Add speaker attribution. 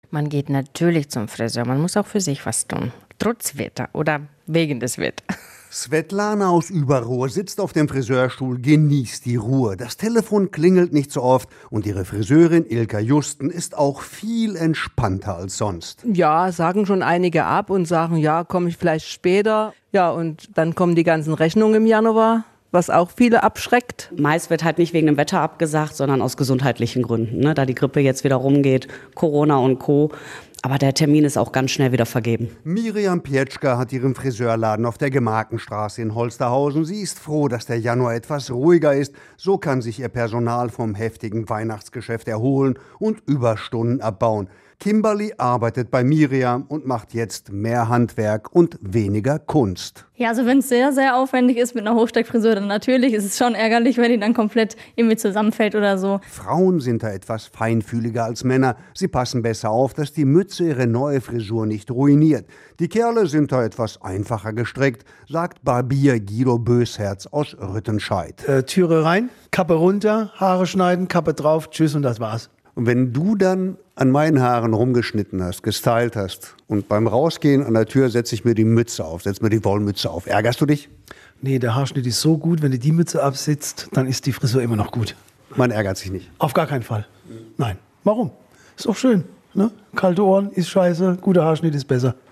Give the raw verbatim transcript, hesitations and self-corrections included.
Speaker 1: Man geht natürlich zum Friseur. Man muss auch für sich was tun. Trotz Wetter oder wegen des Wetters.
Speaker 2: Svetlana aus Überruhr sitzt auf dem Friseurstuhl, genießt die Ruhe. Das Telefon klingelt nicht so oft und ihre Friseurin Ilka Justen ist auch viel entspannter als sonst.
Speaker 3: Ja, sagen schon einige ab und sagen, ja, komme ich vielleicht später. Ja, und dann kommen die ganzen Rechnungen im Januar, was auch viele abschreckt.
Speaker 4: Meist wird halt nicht wegen dem Wetter abgesagt, sondern aus gesundheitlichen Gründen, ne? Da die Grippe jetzt wieder rumgeht, Corona und Co. Aber der Termin ist auch ganz schnell wieder vergeben.
Speaker 2: Miriam Pietschka hat ihren Friseurladen auf der Gemarkenstraße in Holsterhausen. Sie ist froh, dass der Januar etwas ruhiger ist. So kann sich ihr Personal vom heftigen Weihnachtsgeschäft erholen und Überstunden abbauen. Kimberly arbeitet bei Miriam und macht jetzt mehr Handwerk und weniger Kunst.
Speaker 5: Ja, also wenn es sehr, sehr aufwendig ist mit einer Hochsteckfrisur, dann natürlich ist es schon ärgerlich, wenn die dann komplett irgendwie zusammenfällt oder so.
Speaker 2: Frauen sind da etwas feinfühliger als Männer. Sie passen besser auf, dass die Mütze ihre neue Frisur nicht ruiniert. Die Kerle sind da etwas einfacher gestrickt, sagt Barbier Guido Bösherz aus Rüttenscheid.
Speaker 6: Äh, Türe rein, Kappe runter, Haare schneiden, Kappe drauf, tschüss und das war's.
Speaker 2: Und wenn du dann an meinen Haaren rumgeschnitten hast, gestylt hast und beim Rausgehen an der Tür setze ich mir die Mütze auf, setze mir die Wollmütze auf, ärgerst du dich?
Speaker 6: Nee, der Haarschnitt ist so gut, wenn du die Mütze absitzt, dann ist die Frisur immer noch gut.
Speaker 2: Man ärgert sich nicht?
Speaker 6: Auf gar keinen Fall. Nein. Warum? Ist auch schön. Ne? Kalte Ohren ist scheiße, guter Haarschnitt ist besser.